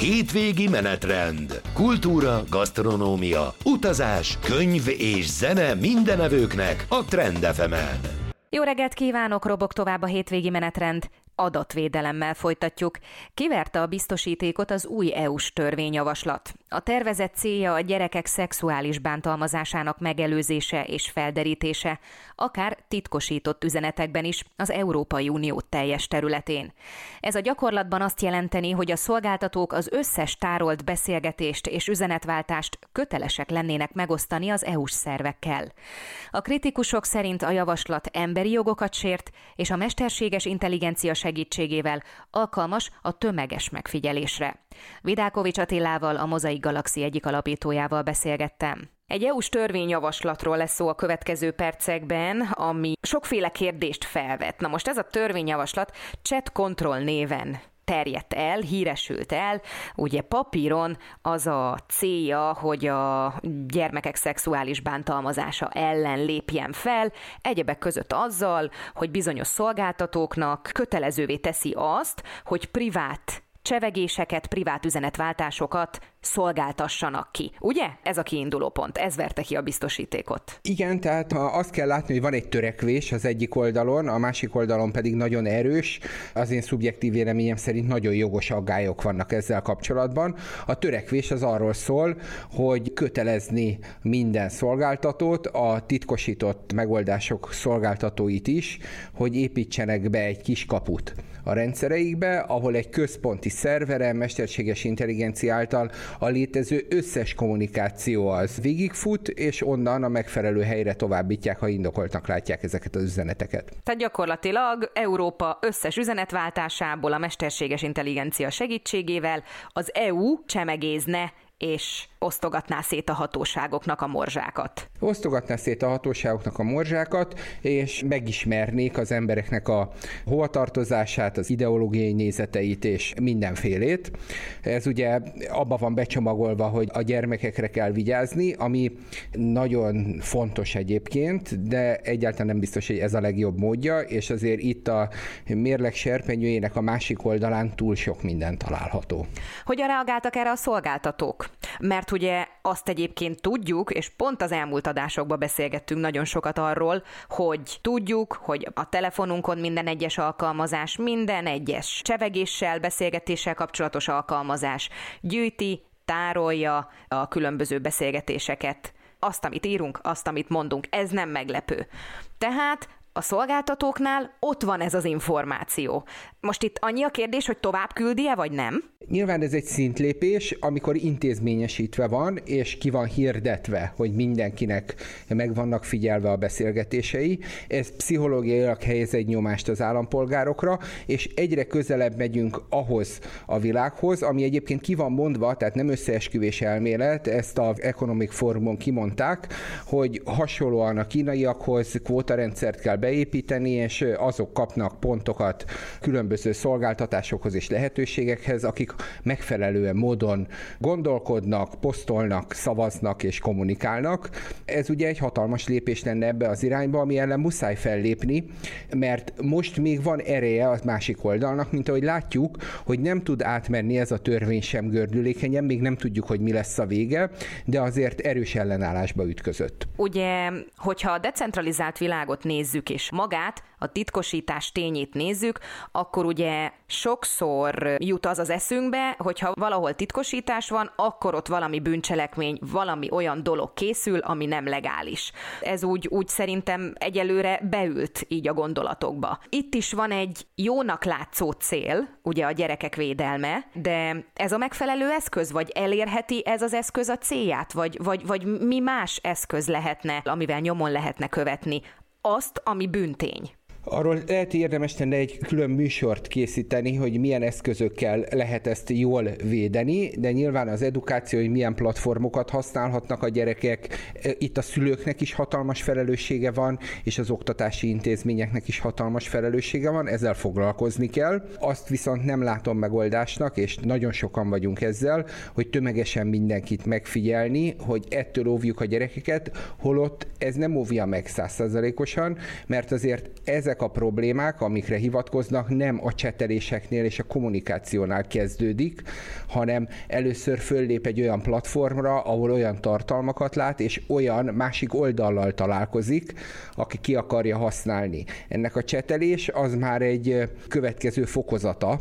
Hétvégi menetrend. Kultúra, gasztronómia, utazás, könyv és zene mindenevőknek a Trend FM-en. Jó reggelt kívánok, robog tovább a hétvégi menetrend. Adatvédelemmel folytatjuk. Kiverte a biztosítékot az új EU-s törvényjavaslat. A tervezett célja a gyerekek szexuális bántalmazásának megelőzése és felderítése, akár titkosított üzenetekben is az Európai Unió teljes területén. Ez a gyakorlatban azt jelenteni, hogy a szolgáltatók az összes tárolt beszélgetést és üzenetváltást kötelesek lennének megosztani az EU-s szervekkel. A kritikusok szerint a javaslat emberi jogokat sért, és a mesterséges intelligencia segítségével alkalmas a tömeges megfigyelésre. Vidákovics Attilával, a Mozaik Galaxy egyik alapítójával beszélgettem. Egy EU-s törvényjavaslatról lesz szó a következő percekben, ami sokféle kérdést felvet. Na most ez a törvényjavaslat Chat Control néven terjedt el, híresült el. Ugye papíron az a célja, hogy a gyermekek szexuális bántalmazása ellen lépjen fel, egyebek között azzal, hogy bizonyos szolgáltatóknak kötelezővé teszi azt, hogy privát csevegéseket, privát üzenetváltásokat szolgáltassanak ki. Ugye? Ez a kiinduló pont. Ez verte ki a biztosítékot. Igen, tehát azt kell látni, hogy van egy törekvés az egyik oldalon, a másik oldalon pedig nagyon erős. Az én szubjektív véleményem szerint nagyon jogos aggályok vannak ezzel kapcsolatban. A törekvés az arról szól, hogy kötelezni minden szolgáltatót, a titkosított megoldások szolgáltatóit is, hogy építsenek be egy kis kaput a rendszereikbe, ahol egy központi szerveren mesterséges intelligencia által a létező összes kommunikáció az végigfut, és onnan a megfelelő helyre továbbítják, ha indokoltnak látják ezeket az üzeneteket. Tehát gyakorlatilag Európa összes üzenetváltásából a mesterséges intelligencia segítségével az EU csemegézne és osztogatná szét a hatóságoknak a morzsákat. Osztogatná szét a hatóságoknak a morzsákat, és megismernék az embereknek a hovatartozását, az ideológiai nézeteit és mindenfélét. Ez ugye abba van becsomagolva, hogy a gyermekekre kell vigyázni, ami nagyon fontos egyébként, de egyáltalán nem biztos, hogy ez a legjobb módja, és azért itt a mérleg serpenyőjének a másik oldalán túl sok minden található. Hogyan reagáltak erre a szolgáltatók? Mert ugye azt egyébként tudjuk, és pont az elmúlt adásokban beszélgettünk nagyon sokat arról, hogy tudjuk, hogy a telefonunkon minden egyes alkalmazás, minden egyes csevegéssel, beszélgetéssel kapcsolatos alkalmazás gyűjti, tárolja a különböző beszélgetéseket. Azt, amit írunk, azt, amit mondunk, ez nem meglepő. Tehát a szolgáltatóknál ott van ez az információ. Most itt annyi a kérdés, hogy tovább küldi-e, vagy nem? Nyilván ez egy szintlépés, amikor intézményesítve van, és ki van hirdetve, hogy mindenkinek meg vannak figyelve a beszélgetései. Ez pszichológiailag helyez egy nyomást az állampolgárokra, és egyre közelebb megyünk ahhoz a világhoz, ami egyébként ki van mondva, tehát nem összeesküvés elmélet, ezt az Economic Forumon kimondták, hogy hasonlóan a kínaiakhoz kvótarendszert kell beépíteni, és azok kapnak pontokat különböző szolgáltatásokhoz és lehetőségekhez, akik megfelelően módon gondolkodnak, posztolnak, szavaznak és kommunikálnak. Ez ugye egy hatalmas lépés lenne ebbe az irányba, ami ellen muszáj fellépni, mert most még van ereje a másik oldalnak, mint ahogy látjuk, hogy nem tud átmenni ez a törvény sem gördülékenyen, még nem tudjuk, hogy mi lesz a vége, de azért erős ellenállásba ütközött. Ugye, hogyha a decentralizált világot nézzük, és magát, a titkosítás tényét nézzük, akkor ugye sokszor jut az eszünkbe, hogyha valahol titkosítás van, akkor ott valami bűncselekmény, valami olyan dolog készül, ami nem legális. Ez úgy szerintem egyelőre beült így a gondolatokba. Itt is van egy jónak látszó cél, ugye a gyerekek védelme, de ez a megfelelő eszköz, vagy elérheti ez az eszköz a célját, vagy mi más eszköz lehetne, amivel nyomon lehetne követni azt, ami bűntény? Arról lehet érdemes lenne egy külön műsort készíteni, hogy milyen eszközökkel lehet ezt jól védeni, de nyilván az edukáció, hogy milyen platformokat használhatnak a gyerekek, itt a szülőknek is hatalmas felelőssége van, és az oktatási intézményeknek is hatalmas felelőssége van, ezzel foglalkozni kell. Azt viszont nem látom megoldásnak, és nagyon sokan vagyunk ezzel, hogy tömegesen mindenkit megfigyelni, hogy ettől óvjuk a gyerekeket, holott ez nem óvja meg 100%-osan, mert azért ezek ezek a problémák, amikre hivatkoznak, nem a cseteléseknél és a kommunikációnál kezdődik, hanem először föllép egy olyan platformra, ahol olyan tartalmakat lát, és olyan másik oldallal találkozik, aki ki akarja használni. Ennek a csetelés az már egy következő fokozata,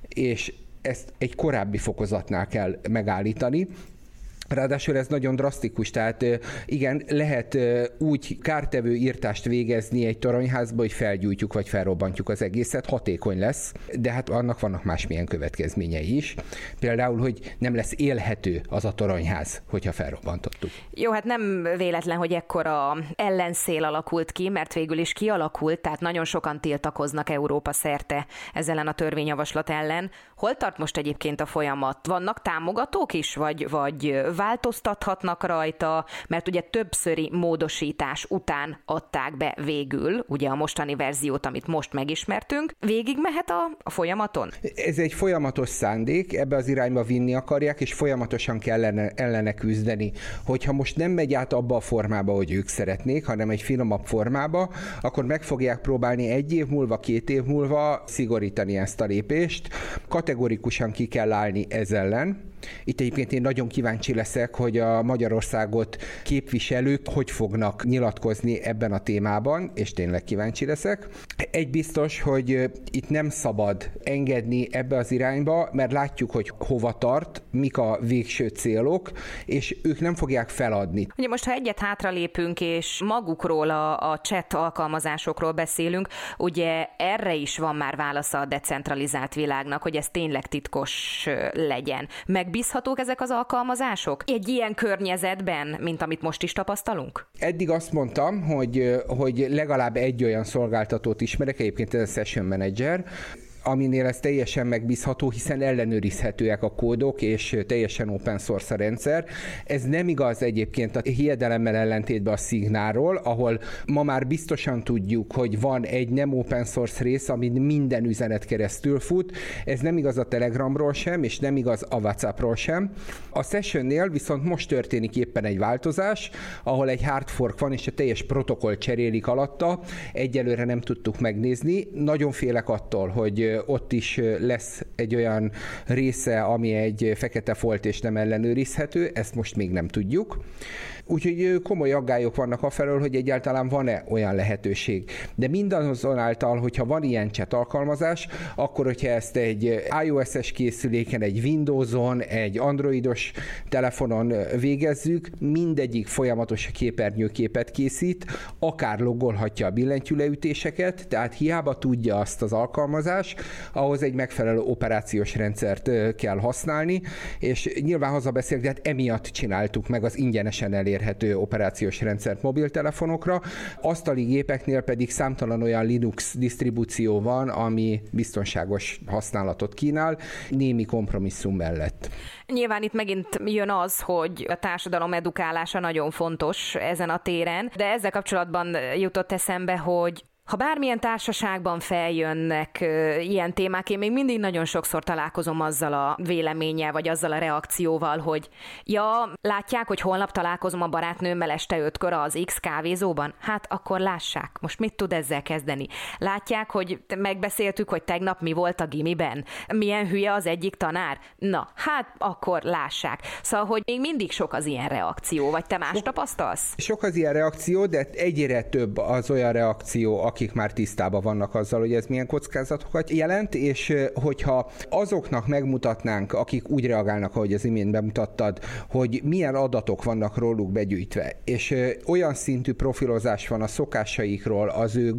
és ezt egy korábbi fokozatnál kell megállítani. Ráadásul ez nagyon drasztikus, tehát igen, lehet úgy kártevő írtást végezni egy toronyházba, hogy felgyújtjuk vagy felrobbantjuk az egészet, hatékony lesz, de hát annak vannak másmilyen következményei is. Például, hogy nem lesz élhető az a toronyház, hogyha felrobbantottuk. Jó, hát nem véletlen, hogy ekkora ellenszél alakult ki, mert végül is kialakult, tehát nagyon sokan tiltakoznak Európa szerte ezzel a törvényjavaslat ellen. Hol tart most egyébként a folyamat? Vannak támogatók is, vagy változtathatnak rajta, mert ugye többszöri módosítás után adták be végül, ugye a mostani verziót, amit most megismertünk. Végig mehet a folyamaton? Ez egy folyamatos szándék, ebbe az irányba vinni akarják, és folyamatosan kell ellene küzdeni. Hogyha most nem megy át abba a formába, hogy ők szeretnék, hanem egy finomabb formába, akkor meg fogják próbálni 1 év múlva, 2 év múlva szigorítani ezt a lépést. Kategorikusan ki kell állni ez ellen. Itt egyébként én nagyon kíváncsi leszek, hogy a Magyarországot képviselők hogy fognak nyilatkozni ebben a témában, és tényleg kíváncsi leszek. Egy biztos, hogy itt nem szabad engedni ebbe az irányba, mert látjuk, hogy hova tart, mik a végső célok, és ők nem fogják feladni. Ugye most, ha egyet hátralépünk, és magukról, a chat alkalmazásokról beszélünk, ugye erre is van már válasza a decentralizált világnak, hogy ez tényleg titkos legyen. Megbízhatók ezek az alkalmazások egy ilyen környezetben, mint amit most is tapasztalunk? Eddig azt mondtam, hogy legalább egy olyan szolgáltatót ismerek, egyébként ez a Session Manager, aminél ez teljesen megbízható, hiszen ellenőrizhetőek a kódok, és teljesen open source a rendszer. Ez nem igaz egyébként a hiedelemmel ellentétben a Signalról, ahol ma már biztosan tudjuk, hogy van egy nem open source rész, amin minden üzenet keresztül fut. Ez nem igaz a Telegramról sem, és nem igaz a WhatsAppról sem. A Sessionnél viszont most történik éppen egy változás, ahol egy hard fork van, és a teljes protokoll cserélik alatta. Egyelőre nem tudtuk megnézni. Nagyon félek attól, hogy ott is lesz egy olyan része, ami egy fekete folt és nem ellenőrizhető, ezt most még nem tudjuk. Úgyhogy komoly aggályok vannak afelől, hogy egyáltalán van-e olyan lehetőség. De mindazonáltal, hogyha van ilyen chat alkalmazás, akkor hogyha ezt egy iOS-es készüléken, egy Windows-on, egy androidos telefonon végezzük, mindegyik folyamatos képernyőképet készít, akár loggolhatja a billentyűleütéseket, tehát hiába tudja azt az alkalmazás, ahhoz egy megfelelő operációs rendszert kell használni, és nyilván hazabeszélek, de hát emiatt csináltuk meg az ingyenesen elérhető operációs rendszert mobiltelefonokra. Asztali gépeknél pedig számtalan olyan Linux disztribúció van, ami biztonságos használatot kínál, némi kompromisszum mellett. Nyilván itt megint jön az, hogy a társadalom edukálása nagyon fontos ezen a téren, de ezzel kapcsolatban jutott eszembe, hogy ha bármilyen társaságban feljönnek ilyen témák, én még mindig nagyon sokszor találkozom azzal a véleménnyel, vagy azzal a reakcióval, hogy ja, látják, hogy holnap találkozom a barátnőmmel este 5-kor az X kávézóban? Hát akkor lássák. Most mit tud ezzel kezdeni? Látják, hogy megbeszéltük, hogy tegnap mi volt a gimiben? Milyen hülye az egyik tanár? Na, hát akkor lássák. Szóval, hogy még mindig sok az ilyen reakció, vagy te más tapasztalsz? Sok az ilyen reakció, de egyre több az olyan reakció, akik már tisztában vannak azzal, hogy ez milyen kockázatokat jelent, és hogyha azoknak megmutatnánk, akik úgy reagálnak, ahogy az imént bemutattad, hogy milyen adatok vannak róluk begyűjtve, és olyan szintű profilozás van a szokásaikról, az ő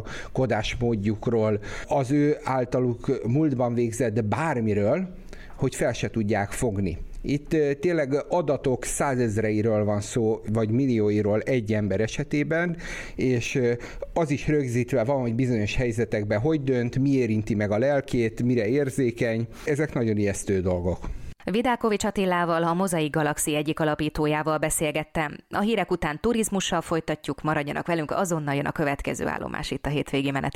gondolkodásmódjukról, az ő általuk múltban végzett bármiről, hogy fel se tudják fogni. Itt tényleg adatok százezreiről van szó, vagy millióiról egy ember esetében, és az is rögzítve van, hogy bizonyos helyzetekben hogy dönt, mi érinti meg a lelkét, mire érzékeny. Ezek nagyon ijesztő dolgok. Vidákovics Attilával, a Mozaik Galaxy egyik alapítójával beszélgettem. A hírek után turizmussal folytatjuk, maradjanak velünk, azonnal jön a következő állomás itt a Hétvégi Menetrend.